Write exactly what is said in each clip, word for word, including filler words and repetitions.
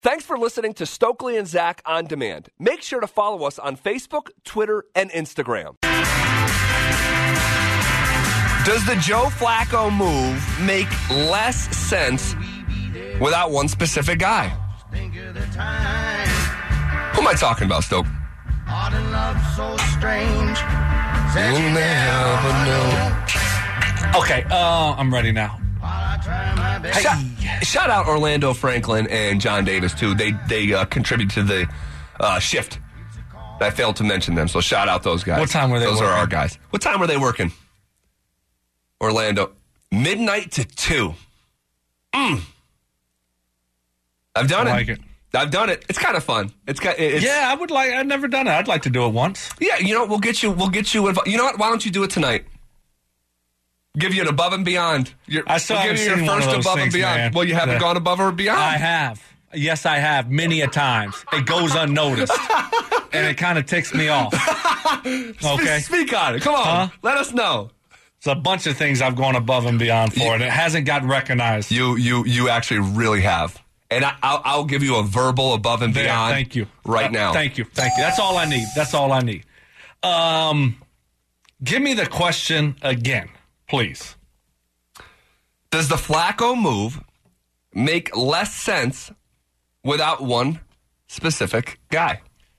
Thanks for listening to Stokely and Zach On Demand. Make sure to follow us on Facebook, Twitter, and Instagram. Does the Joe Flacco move make less sense without one specific guy? Who am I talking about, Stoke? Okay, uh, I'm ready now. Shout, shout out Orlando Franklin and John Davis, too. They they uh, contribute to the uh, shift. I failed to mention them, so shout out those guys. What time were they Those working? are our guys. What time were they working? Orlando. Midnight to two. Mm. I've done I it. like it. I've done it. It's kind of fun. It's got. It's, Yeah, I would like. I've never done it. I'd like to do it once. Yeah, you know, we'll get you. We'll get you. Involved. You know what? Why don't you do it tonight? Give you an above and beyond. Your, I still we'll haven't give you your seen one first of those above things, and beyond. man. Well, you haven't Yeah. gone above or beyond. I have. Yes, I have. Many a times. It goes unnoticed. And it kind of ticks me off. Okay? Speak on it. Come on. Huh? Let us know. It's a bunch of things I've gone above and beyond for, and it hasn't gotten recognized. You you you actually really have. And I, I'll, I'll give you a verbal above and There, beyond. thank you. Right Uh, now. Thank you. Thank you. That's all I need. That's all I need. Um, give me the question again, please. Does the Flacco move make less sense without one specific guy?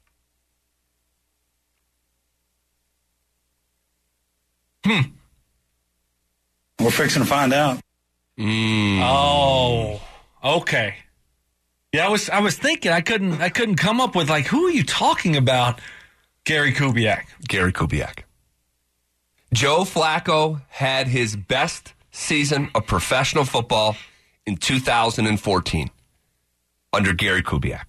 Hmm. We're fixing to find out. Mm. Oh, okay. Yeah, I was I was thinking I couldn't I couldn't come up with like who are you talking about? Gary Kubiak. Gary Kubiak. Joe Flacco had his best season of professional football in two thousand fourteen under Gary Kubiak.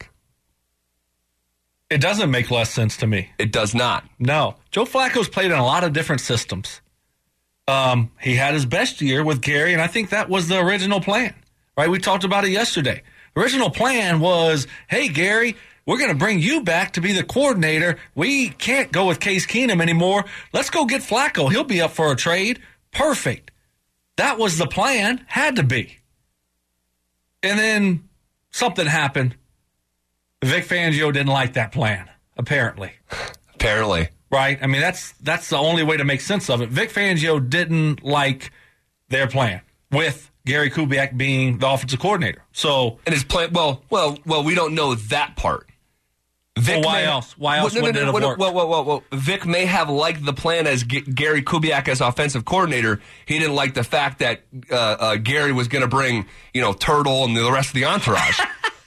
It doesn't make less sense to me. It does not. No. Joe Flacco's played in a lot of different systems. Um, he had his best year with Gary, and I think that was the original plan, right? We talked about it yesterday. The original plan was, hey, Gary, we're going to bring you back to be the coordinator. We can't go with Case Keenum anymore. Let's go get Flacco. He'll be up for a trade. Perfect. That was the plan. Had to be. And then something happened. Vic Fangio didn't like that plan, apparently. Apparently. Right? I mean, that's that's the only way to make sense of it. Vic Fangio didn't like their plan with Gary Kubiak being the offensive coordinator. So, And his plan, well, well, well, we don't know that part. Vic well, why may, else? Why else well, no, wouldn't no, it no, have no, worked? well, well, well, well, Vic may have liked the plan as G- Gary Kubiak as offensive coordinator. He didn't like the fact that uh, uh, Gary was going to bring, you know, Turtle and the rest of the entourage.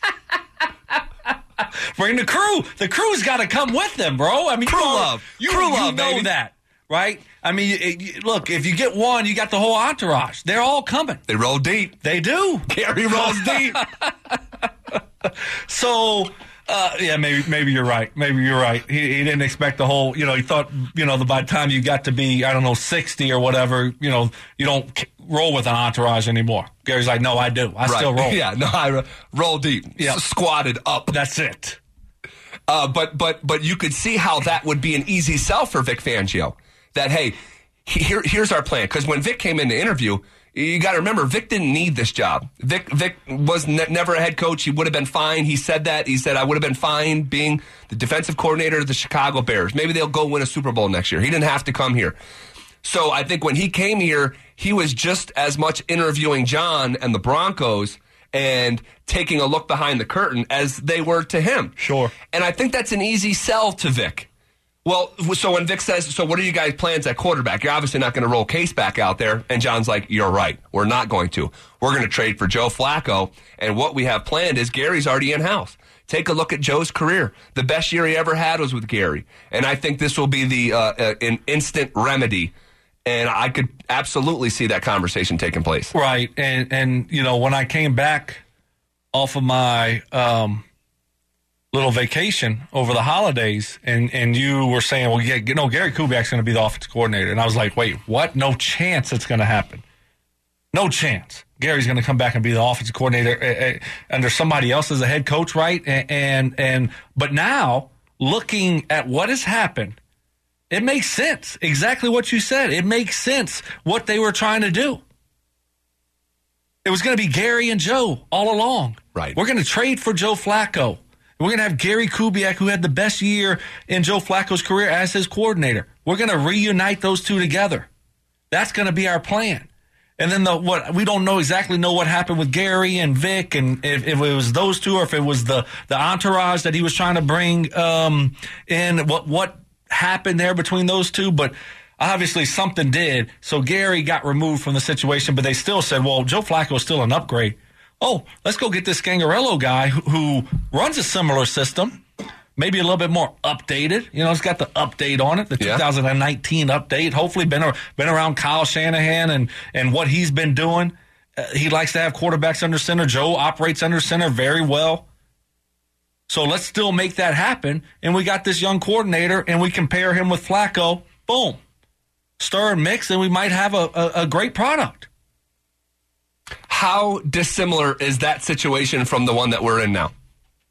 Bring the crew. The crew's got to come with them, bro. I mean, Crew you know, love. You, Crew you love, know baby. that, right? I mean, it, you- look, if you get one, you got the whole entourage. They're all coming. They roll deep. They do. Gary rolls deep. So, uh, yeah, maybe maybe you're right. Maybe you're right. He, he didn't expect the whole, you know, he thought, you know, that by the time you got to be, I don't know, sixty or whatever, you know, you don't k- roll with an entourage anymore. Gary's like, no, I do. I Right. still roll. Yeah, no, I ro- roll deep. Yeah. S- squatted up. That's it. Uh, but but but you could see how that would be an easy sell for Vic Fangio. That, hey, he- here here's our plan. Because when Vic came in to interview, you got to remember, Vic didn't need this job. Vic Vic was ne- never a head coach. He would have been fine. He said that. He said, I would have been fine being the defensive coordinator of the Chicago Bears. Maybe they'll go win a Super Bowl next year. He didn't have to come here. So I think when he came here, he was just as much interviewing John and the Broncos and taking a look behind the curtain as they were to him. Sure. And I think that's an easy sell to Vic. Well, so when Vic says, so what are you guys' plans at quarterback? You're obviously not going to roll Case back out there. And John's like, you're right. We're not going to. We're going to trade for Joe Flacco. And what we have planned is Gary's already in-house. Take a look at Joe's career. The best year he ever had was with Gary. And I think this will be the uh, uh, an instant remedy. And I could absolutely see that conversation taking place. Right. And, and you know, when I came back off of my um, little vacation over the holidays, and, and you were saying, well, yeah, you know, Gary Kubiak's going to be the offensive coordinator. And I was like, wait, what? No chance it's going to happen. No chance. Gary's going to come back and be the offensive coordinator uh, uh, under somebody else as a head coach, right? And, and and but now, looking at what has happened, it makes sense. Exactly what you said. It makes sense what they were trying to do. It was going to be Gary and Joe all along. Right. We're going to trade for Joe Flacco. We're going to have Gary Kubiak, who had the best year in Joe Flacco's career, as his coordinator. We're going to reunite those two together. That's going to be our plan. And then the what we don't know exactly know what happened with Gary and Vic, and if, if it was those two or if it was the the entourage that he was trying to bring um, in. What what happened there between those two? But obviously something did. So Gary got removed from the situation, but they still said, "Well, Joe Flacco is still an upgrade." Oh, let's go get this Scangarello guy who, who runs a similar system, maybe a little bit more updated. You know, it's got the update on it, the yeah. two thousand nineteen update. Hopefully been, been around Kyle Shanahan and, and what he's been doing. Uh, he likes to have quarterbacks under center. Joe operates under center very well. So let's still make that happen. And we got this young coordinator, and we compare him with Flacco. Boom. Stir and mix, and we might have a, a, a great product. How dissimilar is that situation from the one that we're in now?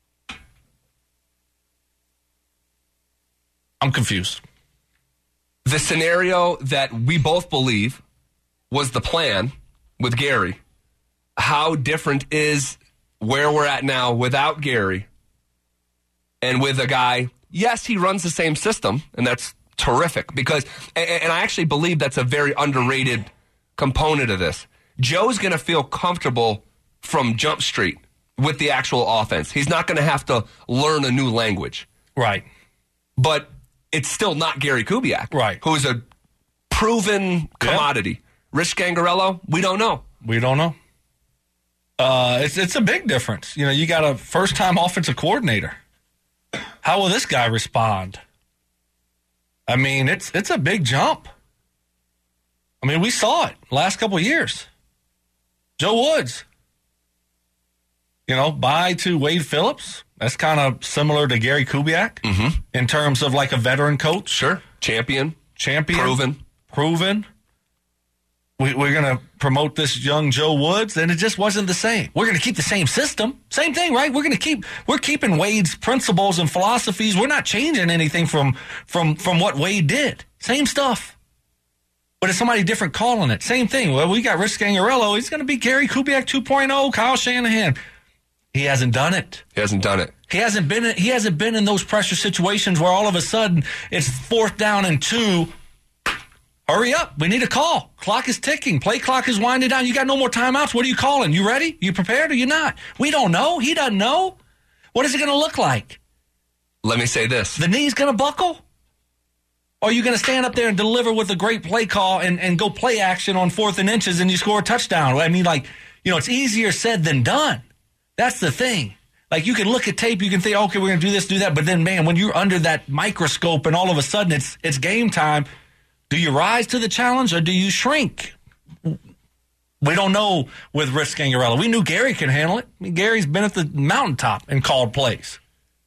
I'm confused. The scenario that we both believe was the plan with Gary, how different is where we're at now without Gary and with a guy, yes, he runs the same system, and that's terrific because, and, and I actually believe that's a very underrated component of this. Joe's going to feel comfortable from Jump Street with the actual offense. He's not going to have to learn a new language. Right. But it's still not Gary Kubiak, right? Who's a proven commodity. Yeah. Rich Scangarello, we don't know. We don't know. Uh, it's it's a big difference. You know, you got a first-time offensive coordinator. How will this guy respond? I mean, it's it's a big jump. I mean, we saw it last couple of years. Joe Woods, you know, bye to Wade Phillips. That's kind of similar to Gary Kubiak mm-hmm. in terms of like a veteran coach. Sure. Champion. Champion. Proven. Proven. We, we're going to promote this young Joe Woods, and it just wasn't the same. We're going to keep the same system. Same thing, right? We're going to keep, we're keeping Wade's principles and philosophies. We're not changing anything from, from, from what Wade did. Same stuff. But it's somebody different calling it. Same thing. Well, we got Rich Scangarello. He's going to be Gary Kubiak two point oh, Kyle Shanahan. He hasn't done it. He hasn't done it. He hasn't been. He hasn't been in those pressure situations where all of a sudden it's fourth down and two. Hurry up! We need a call. Clock is ticking. Play clock is winding down. You got no more timeouts. What are you calling? You ready? You prepared or you not? We don't know. He doesn't know. What is it going to look like? Let me say this: the knee's going to buckle. Or are you going to stand up there and deliver with a great play call and, and go play action on fourth and inches and you score a touchdown? I mean, like, you know, it's easier said than done. That's the thing. Like, you can look at tape, you can think, okay, we're going to do this, do that. But then, man, when you're under that microscope and all of a sudden it's it's game time, do you rise to the challenge or do you shrink? We don't know with Rich Scangarello. We knew Gary can handle it. I mean, Gary's been at the mountaintop and called plays.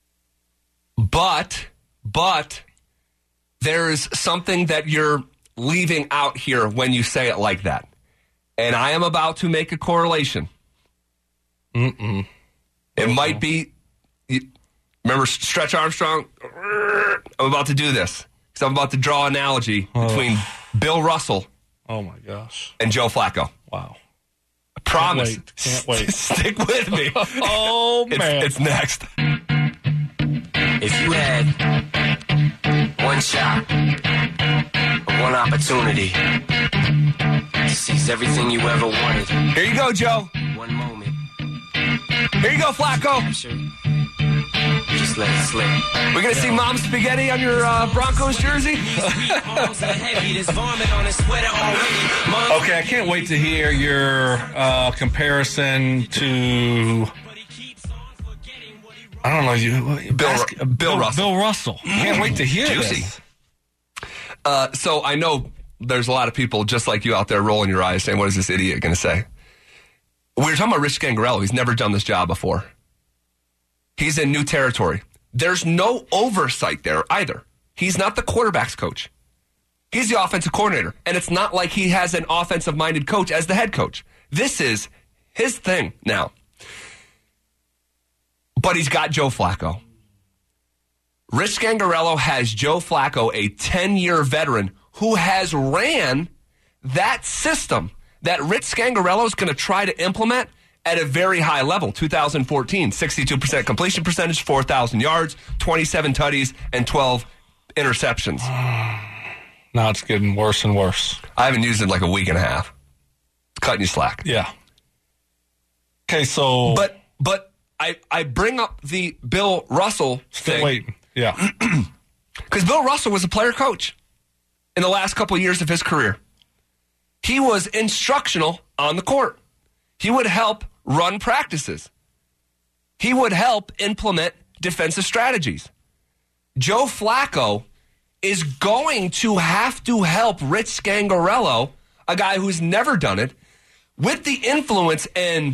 But, but... there's something that you're leaving out here when you say it like that. And I am about to make a correlation. Mm-mm. It Uh-oh. might be, remember Stretch Armstrong? I'm about to do this. Because I'm about to draw an analogy oh. between Bill Russell oh my gosh. and Joe Flacco. Wow. I promise. Can't wait. Can't wait. Stick with me. oh, man. It's, it's next. If you had one shot, one opportunity to seize everything you ever wanted. Here you go, Joe. One moment. Here you go, Flacco. Just let it slip. We're going to see Mom Spaghetti on your uh, Broncos jersey? Okay, I can't wait to hear your uh, comparison to... I don't know you, Bill, Bas- Bill, Bill Russell. Bill Russell. Can't wait to hear Juicy. this. Uh, so I know there's a lot of people just like you out there rolling your eyes saying, what is this idiot going to say? We were talking about Rich Scangarello. He's never done this job before. He's in new territory. There's no oversight there either. He's not the quarterback's coach. He's the offensive coordinator. And it's not like he has an offensive-minded coach as the head coach. This is his thing now. But he's got Joe Flacco. Rich Scangarello has Joe Flacco, a ten-year veteran who has ran that system, that Rich Scangarello is going to try to implement at a very high level. two thousand fourteen, sixty-two percent completion percentage, four thousand yards, twenty-seven tutties, and twelve interceptions. Now it's getting worse and worse. I haven't used it in like a week and a half. It's cutting you slack. Yeah. Okay, so... But but I, I bring up the Bill Russell Still thing. waiting. Yeah. Because Bill Russell was a player coach in the last couple of years of his career. He was instructional on the court. He would help run practices. He would help implement defensive strategies. Joe Flacco is going to have to help Rich Scangarello, a guy who's never done it, with the influence and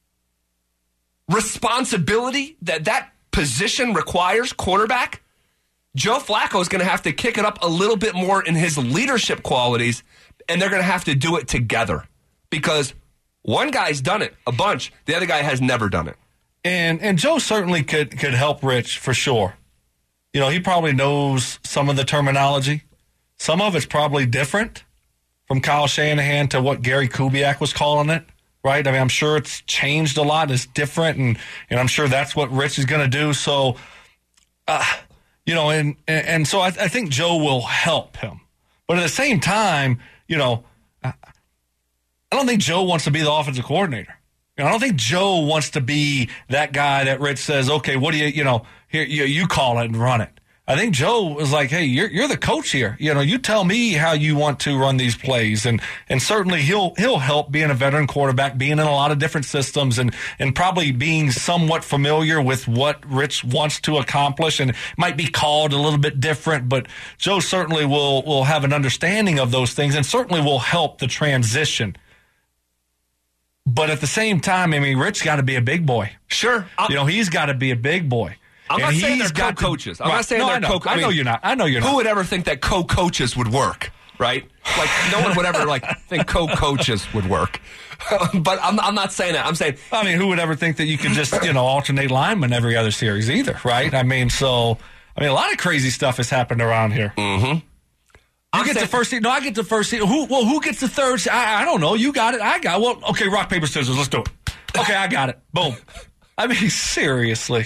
responsibility that that position requires, quarterback. Joe Flacco is going to have to kick it up a little bit more in his leadership qualities, and they're going to have to do it together because one guy's done it a bunch. The other guy has never done it. And and Joe certainly could, could help Rich for sure. You know, he probably knows some of the terminology. Some of it's probably different from Kyle Shanahan to what Gary Kubiak was calling it, right? I mean, I'm sure it's changed a lot. It's different, and, and I'm sure that's what Rich is going to do. So, uh, you know, and, and, and so I, I think Joe will help him. But at the same time, you know, I don't think Joe wants to be the offensive coordinator. You know, I don't think Joe wants to be that guy that Rich says, okay, what do you, you know, here you, you call it and run it. I think Joe was like, hey, you're you're the coach here. You know, you tell me how you want to run these plays, and and certainly he'll he'll help being a veteran quarterback, being in a lot of different systems, and and probably being somewhat familiar with what Rich wants to accomplish, and it might be called a little bit different, but Joe certainly will will have an understanding of those things, and certainly will help the transition. But at the same time, I mean, Rich got to be a big boy. Sure, I'm, you know, he's got to be a big boy. I'm and not saying he's they're got co-coaches. To, I'm right. not saying no, they're I know. co. I, I mean, know you're not. I know you're who not. Who would ever think that co-coaches would work, right? Like no one would ever like think co-coaches would work. But I'm I'm not saying that. I'm saying I mean, who would ever think that you could just, you know, alternate linemen every other series either, right? I mean, so I mean, a lot of crazy stuff has happened around here. Mm-hmm. You I'm get saying, the first seed. No, I get the first seed. Who? Well, who gets the third seed? I, I don't know. You got it. I got it. Well, okay, rock, paper, scissors. Let's do it. Okay, I got it. Boom. I mean, seriously.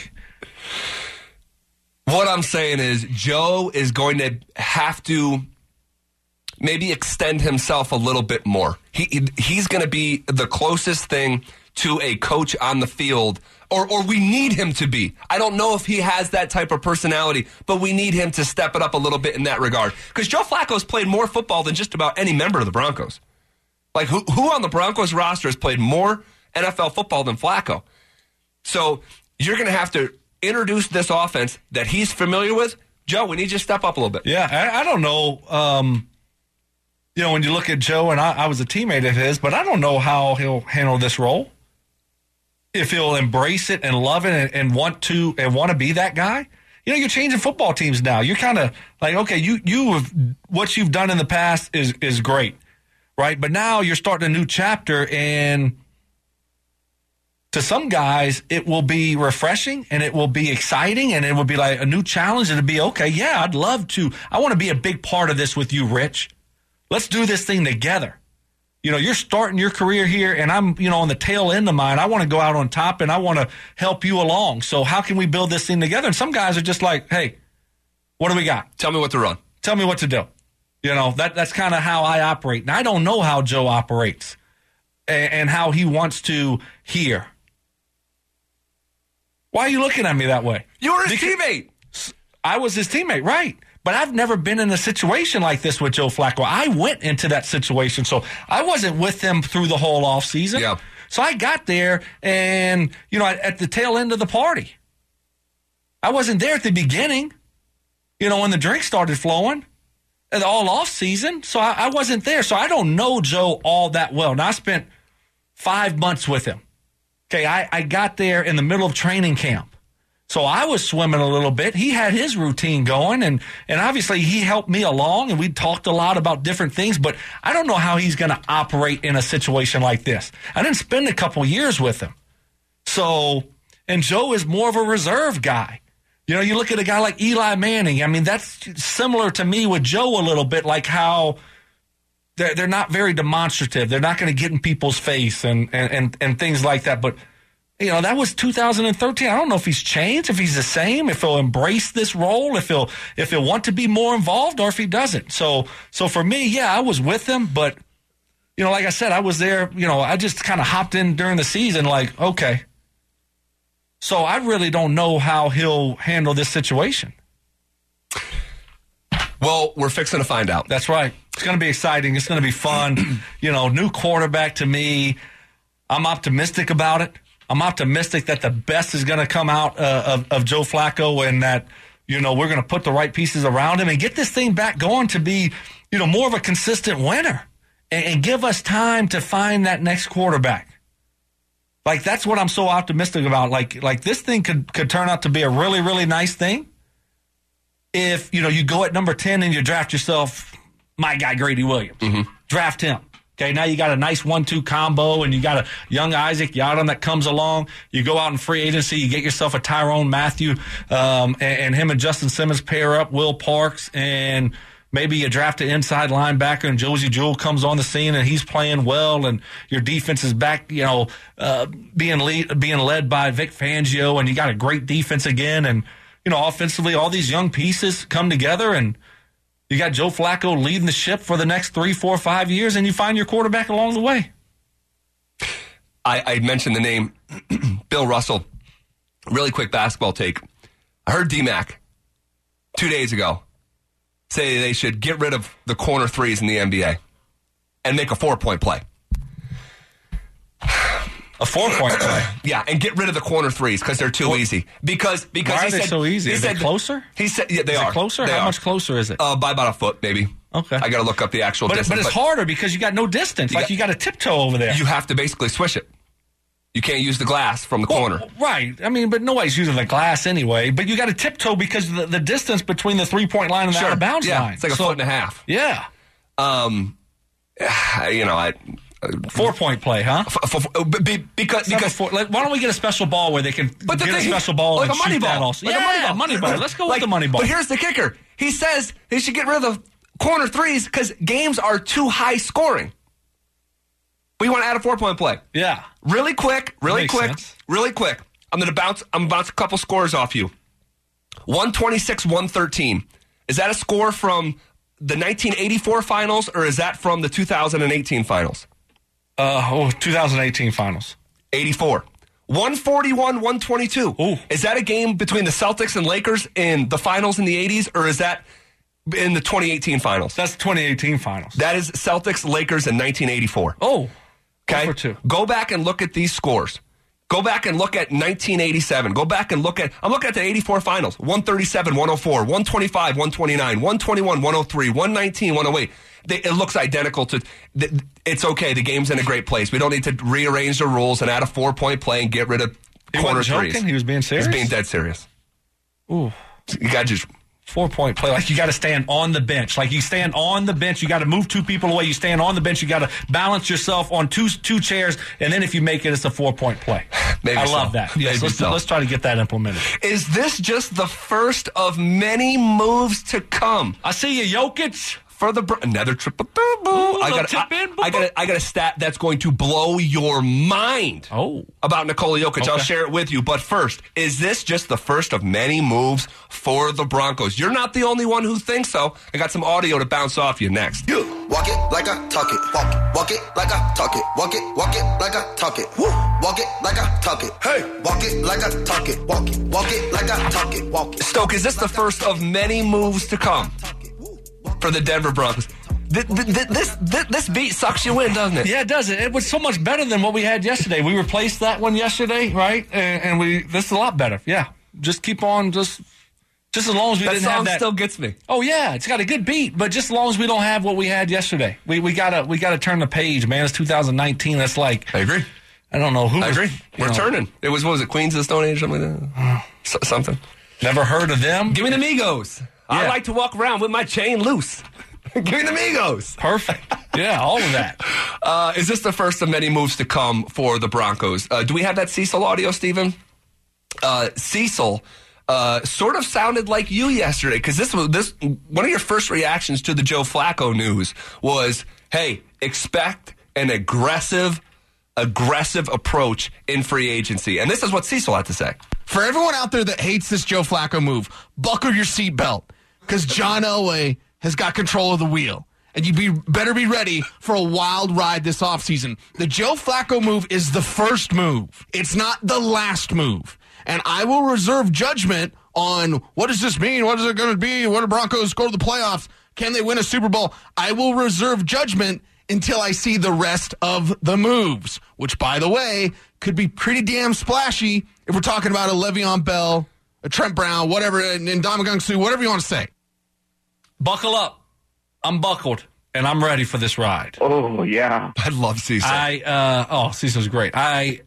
What I'm saying is Joe is going to have to maybe extend himself a little bit more. He He's going to be the closest thing to a coach on the field, or, or we need him to be. I don't know if he has that type of personality, but we need him to step it up a little bit in that regard. Because Joe Flacco's played more football than just about any member of the Broncos. Like, who, who on the Broncos roster has played more N F L football than Flacco? So you're going to have to introduce this offense that he's familiar with. Joe, we need you to step up a little bit. Yeah, I, I don't know. Um, you know, when you look at Joe, and I, I was a teammate of his, but I don't know how he'll handle this role. If he'll embrace it and love it and, and want to and want to be that guy. You know, you're changing football teams now. You're kind of like, okay, you you have what you've done in the past is is great, right? But now you're starting a new chapter, and to some guys, it will be refreshing and it will be exciting and it will be like a new challenge. It'll be, okay, yeah, I'd love to. I want to be a big part of this with you, Rich. Let's do this thing together. You know, you're starting your career here and I'm, you know, on the tail end of mine. I want to go out on top and I want to help you along. So how can we build this thing together? And some guys are just like, hey, what do we got? Tell me what to run. Tell me what to do. You know, that that's kind of how I operate. And I don't know how Joe operates and, and how he wants to hear. Why are you looking at me that way? You were his Because teammate. I was his teammate, right. But I've never been in a situation like this with Joe Flacco. I went into that situation, so I wasn't with him through the whole offseason. Yeah. So I got there and, you know, at the tail end of the party. I wasn't there at the beginning, you know, when the drink started flowing, all off season. So I, I wasn't there. So I don't know Joe all that well. Now, I spent five months with him. Okay, I, I got there in the middle of training camp. So I was swimming a little bit. He had his routine going, and, and obviously he helped me along, and we talked a lot about different things, but I don't know how he's going to operate in a situation like this. I didn't spend a couple years with him. So, and Joe is more of a reserve guy. You know, you look at a guy like Eli Manning. I mean, that's similar to me with Joe a little bit, like how they're, they're not very demonstrative. They're not going to get in people's face and, and, and, and things like that. But, you know, that was two thousand thirteen. I don't know if he's changed, if he's the same, if he'll embrace this role, if he'll if he'll want to be more involved, or if he doesn't. So, so for me, yeah, I was with him, but, you know, like I said, I was there. You know, I just kind of hopped in during the season like, okay. So I really don't know how he'll handle this situation. Well, we're fixing to find out. That's right. It's going to be exciting. It's going to be fun. You know, new quarterback to me. I'm optimistic about it. I'm optimistic that the best is going to come out uh, of, of Joe Flacco, and that, you know, we're going to put the right pieces around him and get this thing back going to be, you know, more of a consistent winner, and, and give us time to find that next quarterback. Like, that's what I'm so optimistic about. Like, like this thing could, could turn out to be a really, really nice thing if, you know, you go at number ten and you draft yourself my guy Grady Williams. Mm-hmm. Draft him. Okay, now you got a nice one two combo, and you got a young Isaac Yiadom that comes along. You go out in free agency, you get yourself a Tyrone Matthew, um, and, and him and Justin Simmons pair up, Will Parks, and maybe you draft an inside linebacker, and Josie Jewell comes on the scene, and he's playing well, and your defense is back, you know, uh, being lead, being led by Vic Fangio, and you got a great defense again, and, you know, offensively, all these young pieces come together, and you got Joe Flacco leading the ship for the next three, four, five years, and you find your quarterback along the way. I, I mentioned the name Bill Russell. Really quick basketball take. I heard D-Mac two days ago say they should get rid of the corner threes in the N B A and make a four-point play. A four-point play? Yeah, and get rid of the corner threes because they're too well, easy. Because because why he are they said, so easy? He is said, it closer? He said, yeah, they is are. It closer? They How are. much closer is it? Uh, by about a foot, maybe. Okay. I got to look up the actual but, distance. But it's but harder because you got no distance. You like got, you got to tiptoe over there. You have to basically swish it. You can't use the glass from the well, corner. Right. I mean, but nobody's using the glass anyway. But you got to tiptoe because the, the distance between the three-point line and the sure. out-of-bounds yeah, line. It's like a so, foot and a half. Yeah. Um, you know, I... Four-point play, huh? F- f- f- because because four, why don't we get a special ball where they can but the get thing, a special ball like and a money shoot ball. that also? Like yeah, a money ball. money ball. Let's go like, with the money ball. But here's the kicker. He says they should get rid of the corner threes because games are too high scoring. We want to add a four-point play. Yeah. Really quick, really Makes quick, sense. really quick. I'm going to bounce I'm gonna bounce a couple scores off you. one twenty-six one thirteen. Is that a score from the nineteen eighty-four finals, or is that from the two thousand eighteen finals? Uh, oh, two thousand eighteen finals. eighty-four. one forty-one one twenty-two. Ooh. Is that a game between the Celtics and Lakers in the finals in the eighties, or is that in the twenty eighteen finals? That's twenty eighteen finals. That is Celtics, Lakers in nineteen eighty-four. Oh, okay. For two. Go back and look at these scores. Go back and look at nineteen eighty-seven. Go back and look at, I'm looking at the eighty-four finals. one thirty-seven one oh four, one twenty-five one twenty-nine, one twenty-one one oh three, one nineteen one oh eight. They, it looks identical to, it's okay, the game's in a great place. We don't need to rearrange the rules and add a four-point play and get rid of he corner wasn't threes. Joking? He was being serious? He was being dead serious. Ooh. You got to just... Four-point play. Like, you got to stand on the bench. Like, you stand on the bench. You got to move two people away. You stand on the bench. You got to balance yourself on two two chairs. And then if you make it, it's a four-point play. Maybe I so. love that. Yes, Maybe let's, so. let's try to get that implemented. Is this just the first of many moves to come? I see you, Jokic. For the br- another triple boo boo. I got tip in, I, I got I got a stat that's going to blow your mind. Oh. About Nikola Jokic. Okay. I'll share it with you. But first, is this just the first of many moves for the Broncos? You're not the only one who thinks so. I got some audio to bounce off you next. You walk it like I talk it. Walk it, walk it like I talk it. Walk it, walk it like I talk it. Woo. Walk it like I talk it. Hey, walk it like I talk it. Walk it, walk it like I talk it. Walk it. Stoke, is this the first of many moves to come for the Denver Broncos? This, this, this, this beat sucks you in, doesn't it? Yeah, it does. It was so much better than what we had yesterday. We replaced that one yesterday, right? And, and we this is a lot better. Yeah, just keep on, just just as long as we that didn't song have that. Still gets me. Oh yeah, it's got a good beat, but just as long as we don't have what we had yesterday, we we gotta we gotta turn the page, man. It's two thousand nineteen. That's like I agree. I don't know who. I was, agree. We're know, turning. It was what was it Queens of the Stone Age, something like that. So, something. Never heard of them. Give me the Migos. Yeah. I like to walk around with my chain loose. Give me the Migos. Perfect. Yeah, all of that. Uh, is this the first of many moves to come for the Broncos? Uh, do we have that Cecil audio, Stephen? Uh, Cecil uh, sort of sounded like you yesterday because this was this one of your first reactions to the Joe Flacco news was hey, expect an aggressive, aggressive approach in free agency. And this is what Cecil had to say. For everyone out there that hates this Joe Flacco move, buckle your seatbelt because John Elway has got control of the wheel. And you be better be ready for a wild ride this offseason. The Joe Flacco move is the first move. It's not the last move. And I will reserve judgment on what does this mean? What is it going to be? What do Broncos go to the playoffs? Can they win a Super Bowl? I will reserve judgment until I see the rest of the moves, which, by the way, could be pretty damn splashy if we're talking about a Le'Veon Bell, a Trent Brown, whatever, and Ndamukong Suh, whatever you want to say. Buckle up. I'm buckled, and I'm ready for this ride. Oh, yeah. I love Cecil. I uh, oh, Cecil's great. I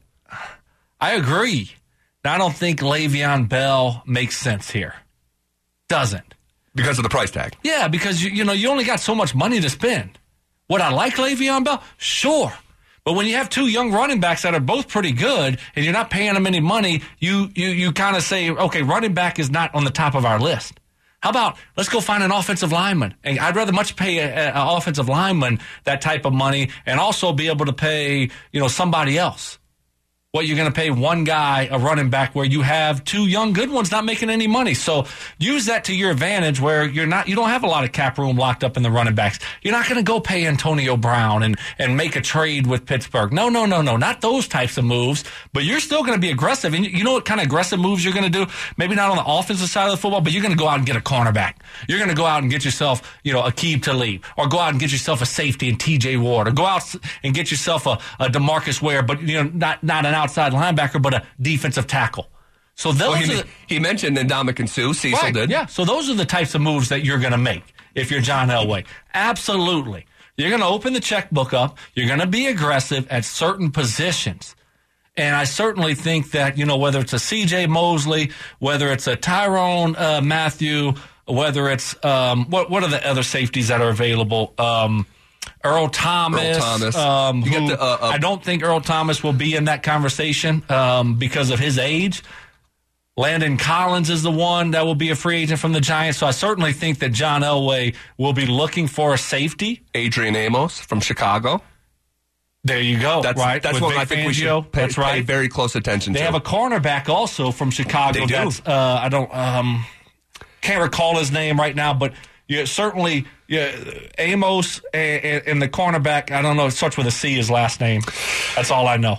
I agree. I don't think Le'Veon Bell makes sense here. Doesn't. Because of the price tag. Yeah, because you, you know you only got so much money to spend. Would I like Le'Veon Bell? Sure. But when you have two young running backs that are both pretty good and you're not paying them any money, you you you kind of say, okay, running back is not on the top of our list. How about let's go find an offensive lineman? And I'd rather much pay an offensive lineman that type of money and also be able to pay, you know, somebody else. What you're going to pay one guy, a running back, where you have two young good ones not making any money. So use that to your advantage where you're not, you don't have a lot of cap room locked up in the running backs. You're not going to go pay Antonio Brown and, and make a trade with Pittsburgh. No, no, no, no, not those types of moves, but you're still going to be aggressive. And you know what kind of aggressive moves you're going to do? Maybe not on the offensive side of the football, but you're going to go out and get a cornerback. You're going to go out and get yourself, you know, Aqib Talib, or go out and get yourself a safety in T J Ward, or go out and get yourself a, a DeMarcus Ware, but, you know, not, not an outside linebacker, but a defensive tackle. So those well, he, are the, he mentioned Ndamukong Suh. Cecil right, did. Yeah. So those are the types of moves that you're going to make if you're John Elway. Absolutely. You're going to open the checkbook up. You're going to be aggressive at certain positions. And I certainly think that, you know, whether it's a C J Mosley, whether it's a Tyrone uh, Matthew, whether it's um, what what are the other safeties that are available? Um, Earl Thomas. Earl Thomas. Um, you who, get the, uh, uh, I don't think Earl Thomas will be in that conversation um, because of his age. Landon Collins is the one that will be a free agent from the Giants. So I certainly think that John Elway will be looking for a safety. Adrian Amos from Chicago. There you go. That's right. That's With one Vic I think Fangio. we should pay, That's right. pay very close attention they to. They have a cornerback also from Chicago. They do. That's, uh, I don't um, can't recall his name right now, but yeah, certainly yeah, Amos and, and, and the cornerback. I don't know. It starts with a C. His last name. That's all I know.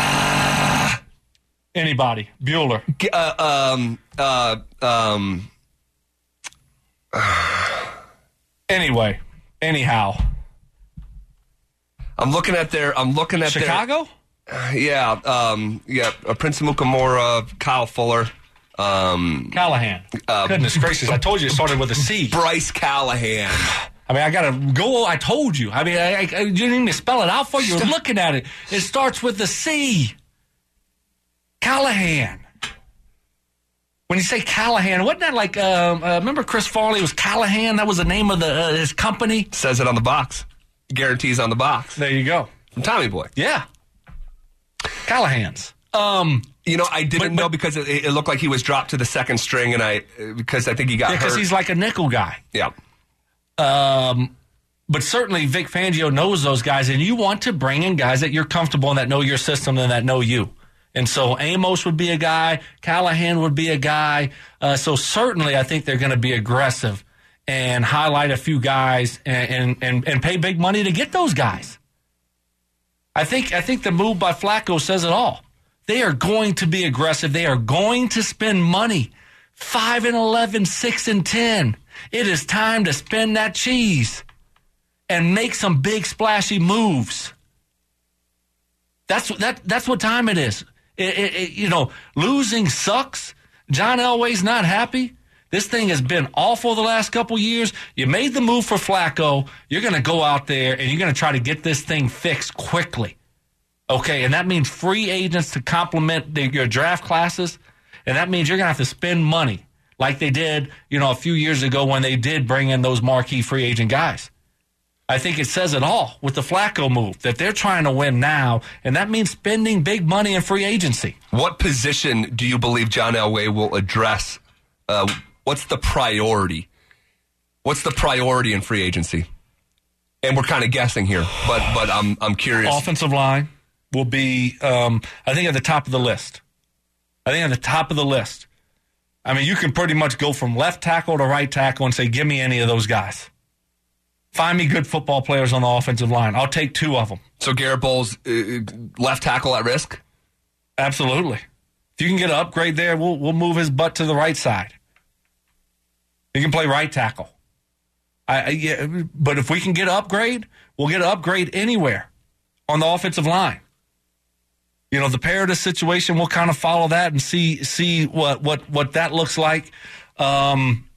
Uh, Anybody? Bueller. Uh, um. Uh. Um. Anyway. Anyhow. I'm looking at their. I'm looking at Chicago. Their, uh, yeah. Um. Yeah. Uh, Prince Mukamura, Kyle Fuller. Um, Callahan. Uh, Goodness gracious! I told you it started with a C. Bryce Callahan. I mean, I gotta go. I told you. I mean, I, I, I didn't even spell it out for you. You're looking at it. It starts with a C. Callahan. When you say Callahan, wasn't that like? Um, uh, remember Chris Farley was Callahan? That was the name of the uh, his company. Says it on the box. Guarantees on the box. There you go. From Tommy Boy. Yeah. Callahan's. Um. You know, I didn't but, but, know because it, it looked like he was dropped to the second string, and I because I think he got yeah, hurt. because he's like a nickel guy. Yeah. Um, but certainly Vic Fangio knows those guys, and you want to bring in guys that you're comfortable and that know your system and that know you. And so Amos would be a guy, Callahan would be a guy. Uh, so certainly I think they're going to be aggressive and highlight a few guys and, and, and, and pay big money to get those guys. I think I think the move by Flacco says it all. They are going to be aggressive. They are going to spend money. Five and eleven, six and ten. It is time to spend that cheese and make some big splashy moves. That's that. That's what time it is. It, it, it, you know, losing sucks. John Elway's not happy. This thing has been awful the last couple years. You made the move for Flacco. You're going to go out there and you're going to try to get this thing fixed quickly. Okay, and that means free agents to complement the, your draft classes, and that means you're going to have to spend money like they did, you know, a few years ago when they did bring in those marquee free agent guys. I think it says it all with the Flacco move, that they're trying to win now, and that means spending big money in free agency. What position do you believe John Elway will address? Uh, what's the priority? What's the priority in free agency? And we're kind of guessing here, but but I'm I'm curious. Offensive line will be, um, I think, at the top of the list. I think at the top of the list. I mean, you can pretty much go from left tackle to right tackle and say, give me any of those guys. Find me good football players on the offensive line. I'll take two of them. So Garrett Bowles, uh, left tackle at risk? Absolutely. If you can get an upgrade there, we'll we'll move his butt to the right side. He can play right tackle. I, I yeah, but if we can get an upgrade, we'll get an upgrade anywhere on the offensive line. You know, the Paradis situation, we'll kind of follow that and see see what what, what that looks like. Um,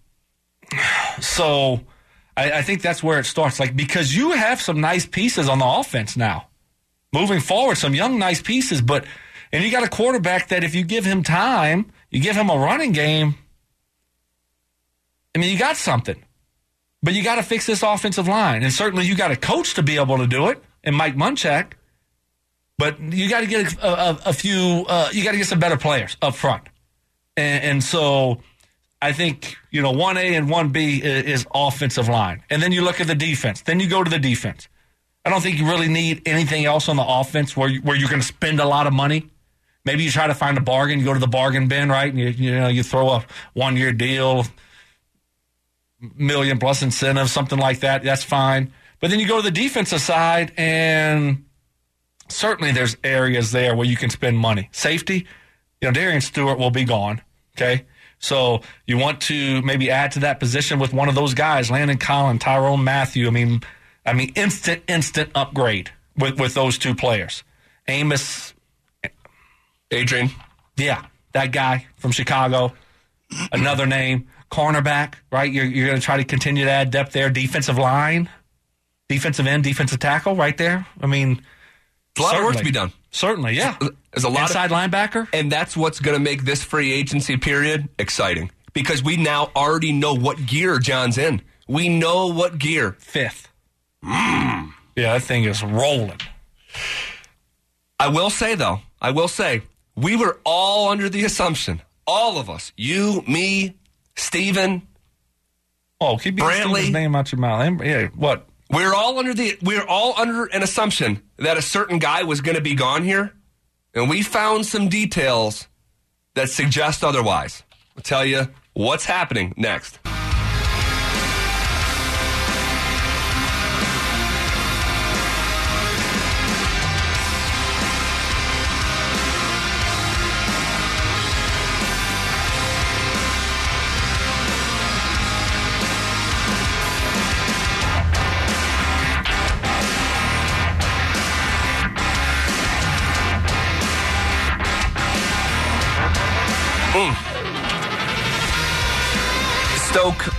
so I, I think that's where it starts. Like, because you have some nice pieces on the offense now. Moving forward, some young, nice pieces, but and you got a quarterback that if you give him time, you give him a running game, I mean, you got something. But you got to fix this offensive line. And certainly you got a coach to be able to do it, and Mike Munchak. But you got to get a, a, a few, uh, you got to get some better players up front. And, and so I think, you know, one A and one B is, is offensive line. And then you look at the defense. Then you go to the defense. I don't think you really need anything else on the offense where, you, where you're going to spend a lot of money. Maybe you try to find a bargain, you go to the bargain bin, right? And you, you know, you throw a one-year deal, million plus incentive, something like that. That's fine. But then you go to the defensive side, and certainly there's areas there where you can spend money. Safety, you know, Darian Stewart will be gone, okay? So you want to maybe add to that position with one of those guys, Landon Collins, Tyrone Matthew. I mean, I mean, instant, instant upgrade with, with those two players. Amos. Adrian. Yeah, that guy from Chicago. Another name. Cornerback, right? You're, you're going to try to continue to add depth there. Defensive line, defensive end, defensive tackle, right there. I mean, a lot of work to be done. Certainly, yeah. There's a lot inside of, linebacker, and that's what's going to make this free agency period exciting because we now already know what gear John's in. We know what gear. Fifth. Mm. Yeah, that thing is rolling. I will say though, I will say we were all under the assumption, all of us, you, me. Steven. Oh, keep Brantley. Name out your mouth. Yeah, what? We're all under the we're all under an assumption that a certain guy was going to be gone here, and we found some details that suggest otherwise. I'll tell you what's happening next. Mm. Stoke,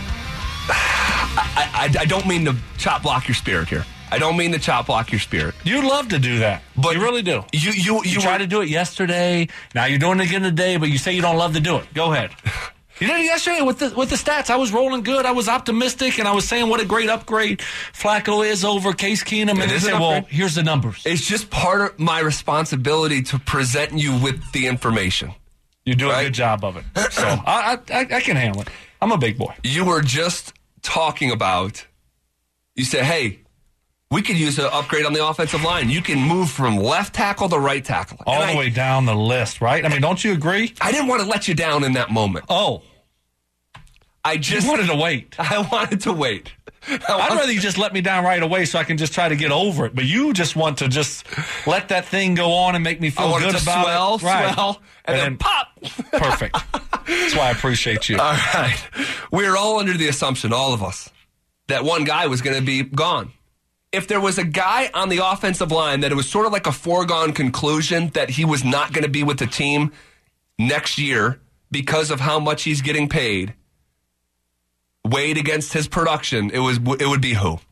I, I, I don't mean to chop block your spirit here. I don't mean to chop block your spirit. You'd love to do that, but you really do. You you you, you tried to do it yesterday. Now you're doing it again today, but you say you don't love to do it. Go ahead. You did it yesterday with the with the stats. I was rolling good. I was optimistic, and I was saying what a great upgrade Flacco is over Case Keenum. And it they said, well, here's the numbers. It's just part of my responsibility to present you with the information. You do right? a good job of it. So I, I I can handle it. I'm a big boy. You were just talking about, you said, hey, we could use an upgrade on the offensive line. You can move from left tackle to right tackle. All and the I, way down the list, right? I mean, don't you agree? I didn't want to let you down in that moment. Oh. I just you wanted to wait. I wanted to wait. I'd rather you just let me down right away so I can just try to get over it. But you just want to just let that thing go on and make me feel I want good it to about swell, it. Right. Swell, and, and then, then pop. Perfect. That's why I appreciate you. All right. We're all under the assumption, all of us, that one guy was going to be gone. If there was a guy on the offensive line that it was sort of like a foregone conclusion that he was not going to be with the team next year because of how much he's getting paid, weighed against his production, it was it would be who?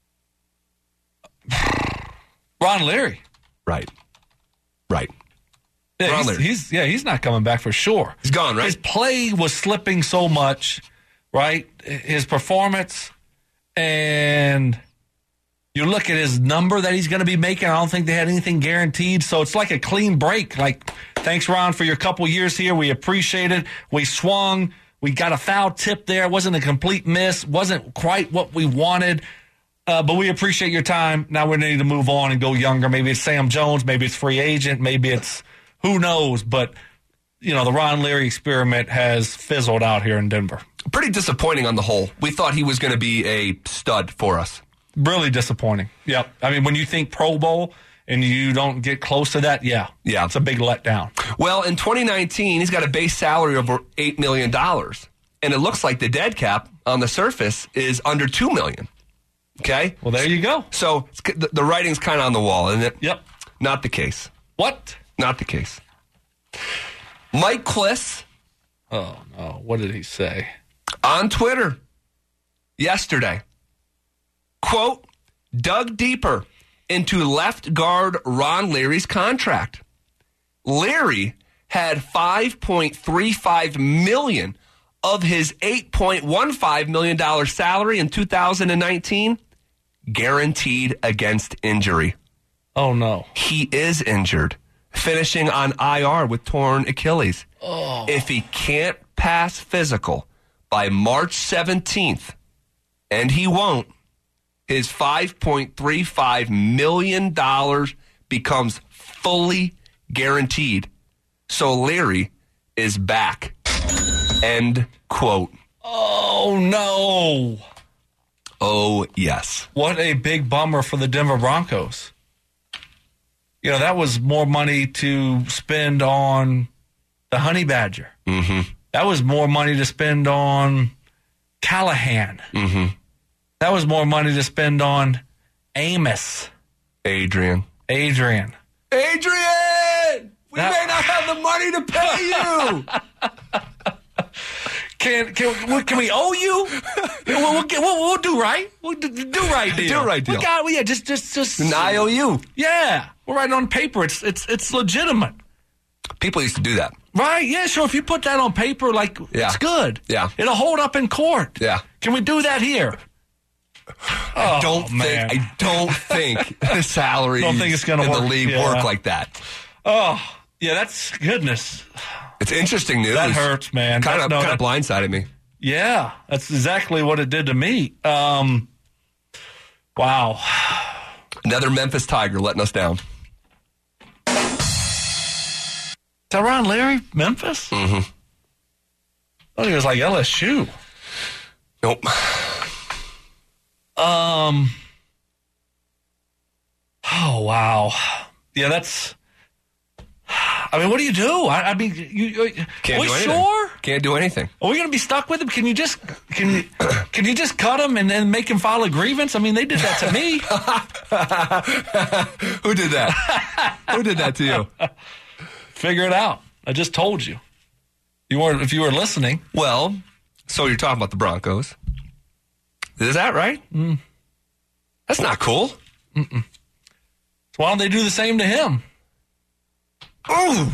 Ron Leary. Right. Right. Yeah, Ron he's, Leary. he's yeah, he's not coming back for sure. He's gone, right? His play was slipping so much, right? His performance, and you look at his number that he's going to be making. I don't think they had anything guaranteed, so it's like a clean break. Like, thanks, Ron, for your couple years here. We appreciate it. We swung. We got a foul tip there. It wasn't a complete miss. Wasn't quite what we wanted. Uh, but we appreciate your time. Now we need to move on and go younger. Maybe it's Sam Jones. Maybe it's free agent. Maybe it's who knows. But, you know, the Ron Leary experiment has fizzled out here in Denver. Pretty disappointing on the whole. We thought he was going to be a stud for us. Really disappointing. Yep. I mean, when you think Pro Bowl and you don't get close to that, yeah. Yeah. It's a big letdown. Well, in twenty nineteen, he's got a base salary of over eight million dollars. And it looks like the dead cap on the surface is under two million dollars. Okay? Well, there you go. So it's, the, the writing's kind of on the wall, isn't it? Yep. Not the case. What? Not the case. Mike Kliss. Oh, no. What did he say? On Twitter yesterday. Quote, dug deeper into left guard Ron Leary's contract. Leary had five point three five million dollars of his eight point one five million dollars salary in two thousand nineteen guaranteed against injury. Oh, no. He is injured, finishing on I R with torn Achilles. Oh. If he can't pass physical by March seventeenth, and he won't, his five point three five million dollars becomes fully guaranteed. So Leary is back. End quote. Oh, no. Oh, yes. What a big bummer for the Denver Broncos. You know, that was more money to spend on the Honey Badger. Mm-hmm. That was more money to spend on Callahan. Mm-hmm. That was more money to spend on Amos. Adrian. Adrian. Adrian! We That- may not have the money to pay you. Can can what, can we owe you? We'll, we'll, get- we'll, we'll do right. We'll do, do right deal. Do right deal. We got, yeah, just just just. An I O U. Yeah, we're writing on paper. It's it's it's legitimate, People used to do that. right? Yeah, sure. If you put that on paper, like Yeah. it's good. Yeah. it'll hold up in court. Yeah. Can we do that here? I don't Oh, think man. I don't think the salaries Don't think it's gonna in work. the league Yeah. work like that. Oh, yeah, that's goodness. It's interesting news. That hurts, man. Kind That- of no, kind of that- blindsided me. Yeah, that's exactly what it did to me. Um, wow. Another Memphis Tiger letting us down. Is that Ron Leary, Memphis? Mm-hmm. I thought he was like L S U. Nope. Um. Oh wow. Yeah, that's. I mean, what do you do? I, I mean, you, you Can't are we do anything. sure? Can't do anything. Are we going to be stuck with him? Can you just can you, can you just cut him and then make him file a grievance? I mean, they did that to me. Who did that? Who did that to you? Figure it out. I just told you. You weren't if you were listening. Well, so you're talking about the Broncos. Is that right? Mm. That's not cool. Mm-mm. So why don't they do the same to him? Ooh.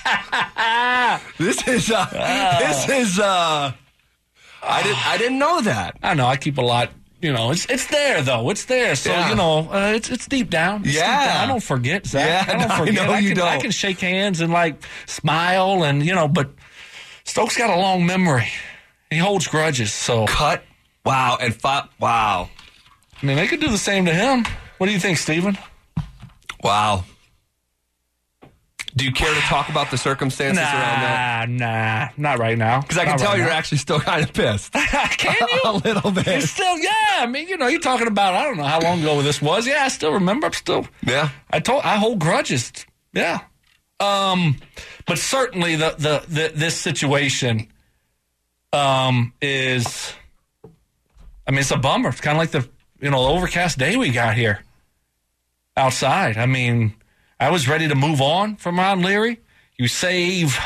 This is uh, this is uh I didn't I didn't know that. I know. I keep a lot. You know, it's it's there though. It's there. So Yeah. you know, uh, it's it's deep down. It's Yeah. deep down. I don't forget. Zach. Yeah, I don't no, I forget. know I you can, I don't. can shake hands and like smile and you know, but Stokes got a long memory. He holds grudges. So Cut. Wow. And fi- wow. I mean, they could do the same to him. What do you think, Steven? Wow. Do you care to talk about the circumstances around that? Nah, nah, not right now. Because I can Not tell right you're now. actually still kind of pissed. Can you? A little bit. You're still, yeah. I mean, you know, you're talking about. I don't know how long ago this was. Yeah, I still remember. I'm still. Yeah. I told. I hold grudges. Yeah. Um, but certainly the the, the this situation, um, is. I mean, it's a bummer. It's kind of like the you know overcast day we got here. Outside. I mean, I was ready to move on from Ron Leary. You save.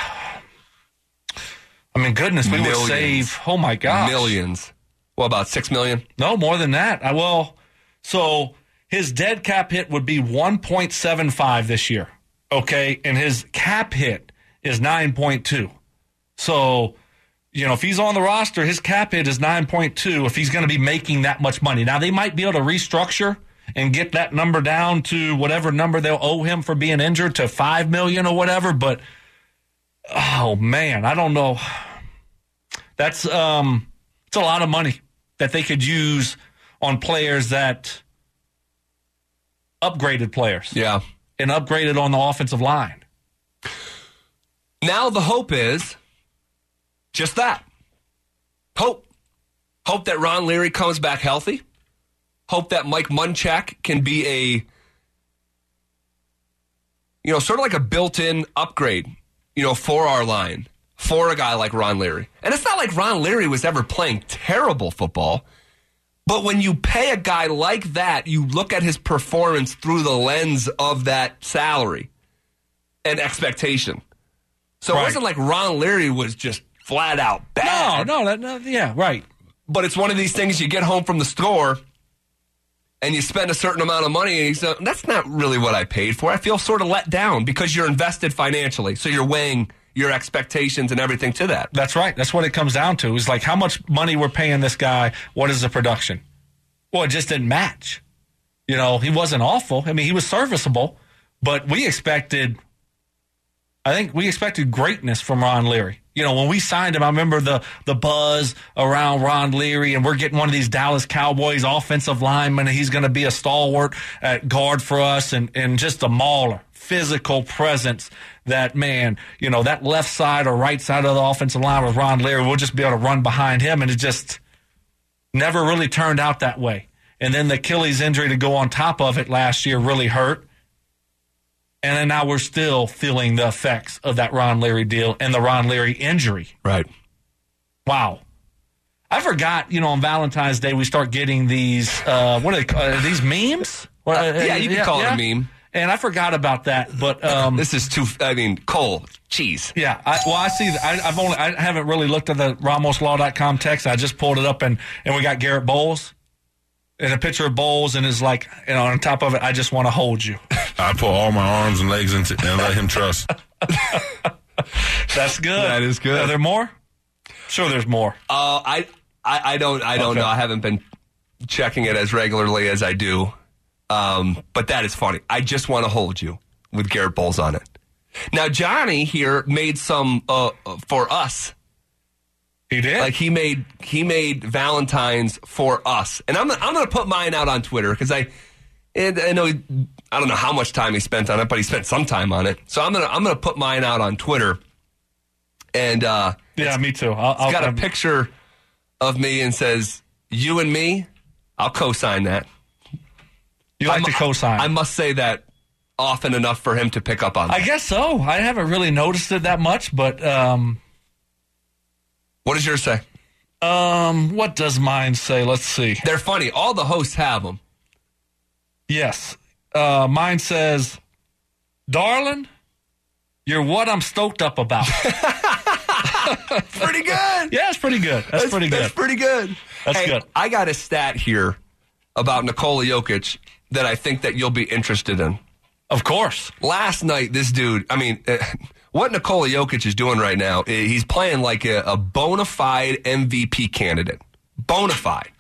I mean, goodness, we Millions. would save. Oh my gosh, Millions. What about six million? no, more than that. I well, so his dead cap hit would be one point seven five this year. Okay, and his cap hit is nine point two. So, you know, if he's on the roster, his cap hit is nine point two if he's going to be making that much money. Now, they might be able to restructure and get that number down to whatever number they'll owe him for being injured to five million dollars or whatever, but oh man, I don't know. That's um it's a lot of money that they could use on players that upgraded players. Yeah. And upgraded on the offensive line. Now the hope is just that. Hope. Hope that Ron Leary comes back healthy. Hope that Mike Munchak can be a, you know, sort of like a built-in upgrade, you know, for our line, for a guy like Ron Leary. And it's not like Ron Leary was ever playing terrible football, but when you pay a guy like that, you look at his performance through the lens of that salary and expectation. So Right. it wasn't like Ron Leary was just flat out bad. No, no, that, no, yeah, right. But it's one of these things you get home from the store and you spend a certain amount of money and you say, that's not really what I paid for. I feel sort of let down because you're invested financially. So you're weighing your expectations and everything to that. That's right. That's what it comes down to. Is like how much money we're paying this guy. What is the production? Well, it just didn't match. You know, he wasn't awful. I mean, he was serviceable, but we expected, I think we expected greatness from Ron Leary. You know, when we signed him, I remember the the buzz around Ron Leary, and we're getting one of these Dallas Cowboys offensive linemen, and he's going to be a stalwart at guard for us, and, and just a mauler, physical presence. That man, you know, that left side or right side of the offensive line with Ron Leary, we'll just be able to run behind him, and it just never really turned out that way. And then the Achilles injury to go on top of it last year really hurt. And then now we're still feeling the effects of that Ron Leary deal and the Ron Leary injury. Right. Wow. I forgot, you know, on Valentine's Day we start getting these, uh, what are they called? Uh, these memes? Uh, yeah, you can yeah, call yeah. it a meme. And I forgot about that, but um, this is too. I mean, Cole, jeez. Yeah, I, well, I see. I, I've only. I haven't really looked at the Ramos Law dot com text. I just pulled it up, and and we got Garrett Bowles, and a picture of Bowles, and is like, you know, on top of it, I just want to hold you. I put all my arms and legs into and let him trust. That's good. That is good. Are there more? Sure, there's more. Uh, I, I, I don't. I don't Okay. know. I haven't been checking it as regularly as I do. Um, but that is funny. I just want to hold you with Garrett Bowles on it. Now, Johnny here made some uh, for us. He did. Like he made he made Valentine's for us, and I'm I'm going to put mine out on Twitter because I and I know he, I don't know how much time he spent on it, but he spent some time on it. So I'm gonna I'm gonna put mine out on Twitter, and uh, yeah, me too. I'll, it's I'll, got a I'm- picture of me and says you and me. I'll co-sign that. You like I'm- to co-sign? I must say that often enough for him to pick up on that. I guess so. I haven't really noticed it that much, but um, What does yours say? um, what does mine say? Let's see. They're funny. All the hosts have them. Yes. Uh, mine says, darling, you're what I'm stoked up about. Pretty good. Yeah, it's pretty good. That's, pretty good. That's pretty good. That's Hey, good. I got a stat here about Nikola Jokic that I think that you'll be interested in. Of course. Last night, this dude, I mean, uh, what Nikola Jokic is doing right now, uh, he's playing like a, a bona fide M V P candidate. Bona fide.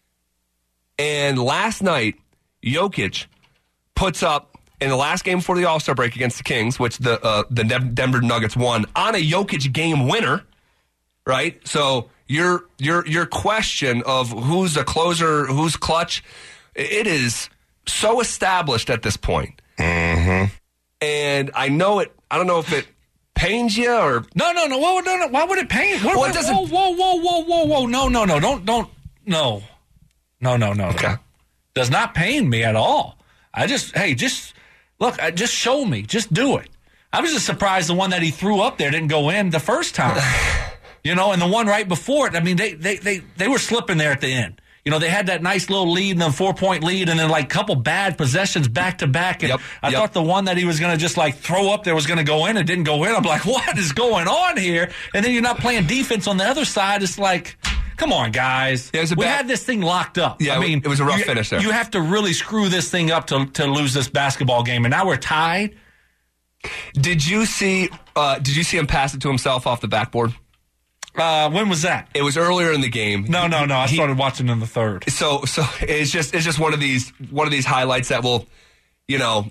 And last night, Jokic puts up, in the last game before the All-Star break against the Kings, which the uh, the Denver Nuggets won, on a Jokic game winner, right? So your your your question of who's the closer, who's clutch, it is so established at this point. Mm-hmm. And I know it, I don't know if it pains you or... No, no, no. Whoa, no, no. Why would it pain? What, Well, what, it doesn't- whoa, whoa, whoa, whoa, whoa, whoa. No, no, no. Don't, don't. No. No, no, no. Okay. No. Does not pain me at all. I just, hey, just, look, I- just show me. Just do it. I was just surprised the one that he threw up there didn't go in the first time. You know, and the one right before it, I mean, they, they, they, they were slipping there at the end. You know, they had that nice little lead and then four-point lead and then like a couple bad possessions back-to-back. And Yep, I yep. thought the one that he was going to just like throw up there was going to go in. It didn't go in. I'm like, what is going on here? And then you're not playing defense on the other side. It's like, come on, guys. Yeah, it was a we bad- had this thing locked up. Yeah, I mean, it was a rough you, finish there. You have to really screw this thing up to, to lose this basketball game. And now we're tied. Did you see uh, Did you see him pass it to himself off the backboard? Uh, when was that? It was earlier in the game. No, no, no. I He- started watching in the third. So so it's just it's just one of these one of these highlights that will, you know,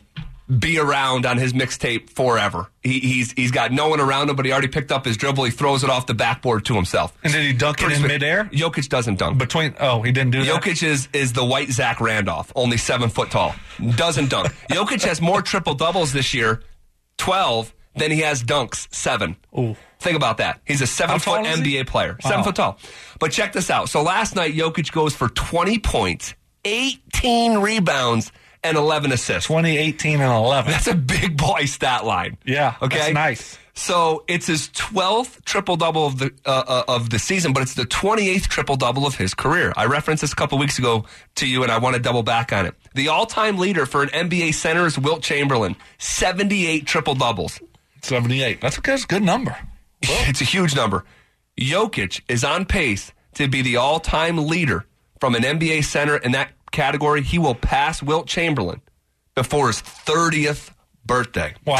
be around on his mixtape forever. He, he's he's got no one around him, but he already picked up his dribble. He throws it off the backboard to himself. And did he dunk it in midair? Jokic doesn't dunk. Between oh, he didn't do that. Jokic is is the white Zach Randolph, only seven foot tall. Doesn't dunk. Jokic has more triple doubles this year, twelve, than he has dunks, seven. Ooh. Think about that. He's a seven foot N B A player, seven Wow. foot tall. But check this out. So last night, Jokic goes for twenty points, eighteen rebounds, and eleven assists. twenty, eighteen, and eleven. That's a big boy stat line. Yeah, okay, that's nice. So it's his twelfth triple double of the uh, uh, of the season, but it's the twenty-eighth triple double of his career. I referenced this a couple weeks ago to you, and I want to double back on it. The all time leader for an N B A center is Wilt Chamberlain, seventy-eight triple doubles. seventy-eight. That's a, that's a good number. It's a huge number. Jokic is on pace to be the all time leader from an N B A center in that category. He will pass Wilt Chamberlain before his thirtieth birthday. Wow.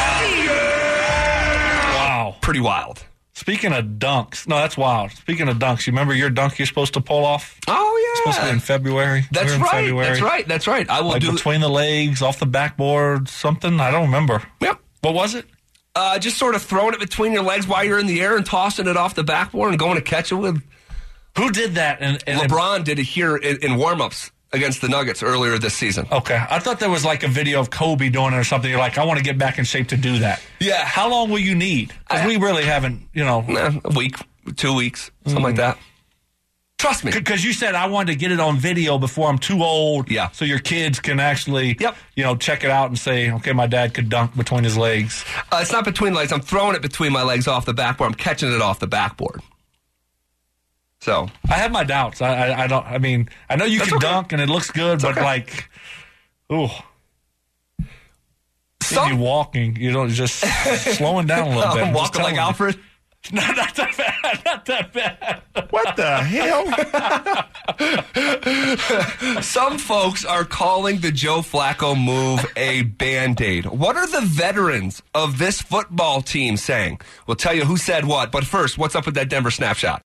Wow. Pretty wild. Speaking of dunks, no, that's wild. Speaking of dunks, you remember your dunk you're supposed to pull off? Oh, yeah. It's supposed to be in February. That's We're in right. February. That's right. That's right. I will Like do between the legs, off the backboard, something. I don't remember. Yep. What was it? Uh, just sort of throwing it between your legs while you're in the air and tossing it off the backboard and going to catch it with. Who did that? And, and LeBron did it here in, in warm-ups against the Nuggets earlier this season. Okay. I thought there was like a video of Kobe doing it or something. You're like, I want to get back in shape to do that. Yeah. How long will you need? Because we really haven't, you know. Nah, a week, two weeks, something like that. Trust me. Because you said I wanted to get it on video before I'm too old. Yeah. So your kids can actually, Yep. you know, check it out and say, okay, my dad could dunk between his legs. Uh, it's not between legs. I'm throwing it between my legs off the backboard. I'm catching it off the backboard. So I have my doubts. I, I, I don't. I mean, I know you That's can okay. dunk and it looks good, but okay. like, ooh, Some- you walking, you know, just slowing down a little bit. I'm Just walking like telling you. Alfred. No, not that bad. Not that bad. What the hell? Some folks are calling the Joe Flacco move a Band-Aid. What are the veterans of this football team saying? We'll tell you who said what, but first, what's up with that Denver snapshot?